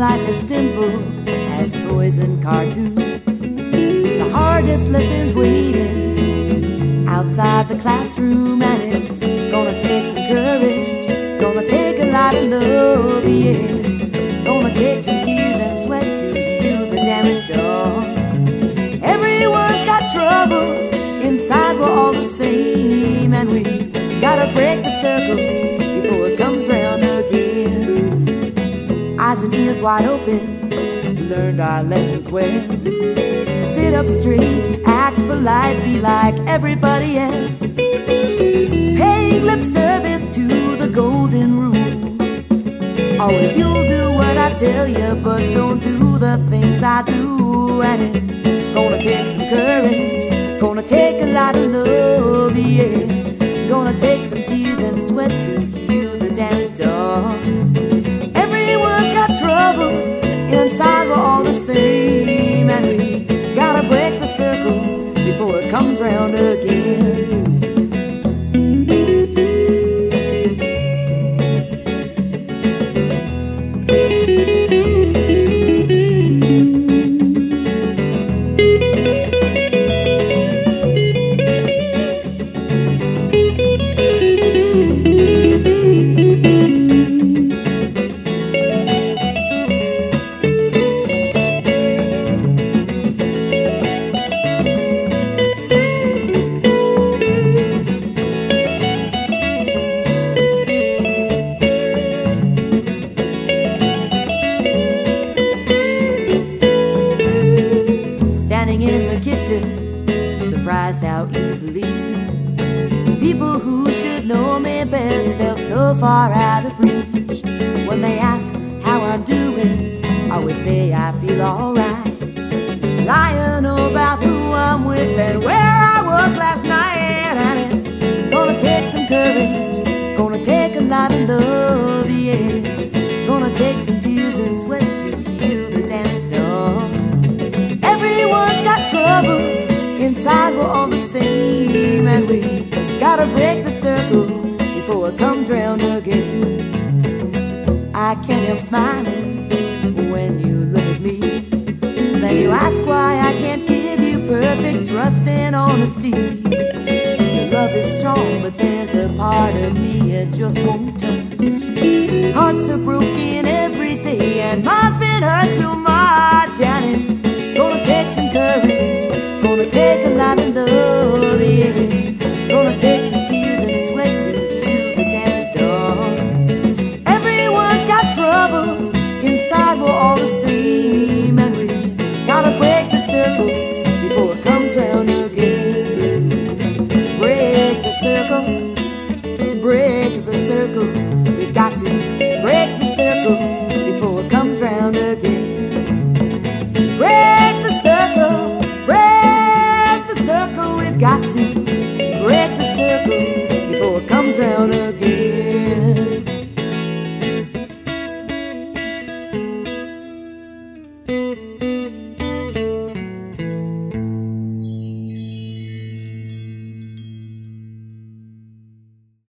life as simple as toys and cartoons. The hardest lessons waiting outside the classroom, and it's gonna take some courage, gonna take a lot of love, yeah. Gonna take some tears and sweat to heal the damage done. Everyone's got troubles, inside we're all the same, and we gotta break the circle before it comes round again. Eyes and ears wide open, learned our lessons well. Sit up straight, act polite, be like everybody else. Paying lip service to the golden rule. Always you'll do what I tell you, but don't do the things I do. And it's gonna take some courage, gonna take a lot of love, yeah. Gonna take some tears and sweat to heal the damage done. Everyone's got troubles, inside we're all the same, and we gotta break the circle before it comes round again. In the kitchen, surprised how easily people who should know me best fell so far out of reach. When they ask how I'm doing, I always say I feel alright, lying about who I'm with and where I was last night. And it's gonna take some courage, gonna take a lot of love, yeah. Gonna take some tears and sweat to heal the damage done. Everyone's got troubles, inside we're all the same, and we gotta break the circle before it comes round again. I can't help smiling when you look at me. Then you ask why I can't give you perfect trust and honesty. Your love is strong, but there's a part of me it just won't touch. Hearts are broken every day, and mine's been hurt too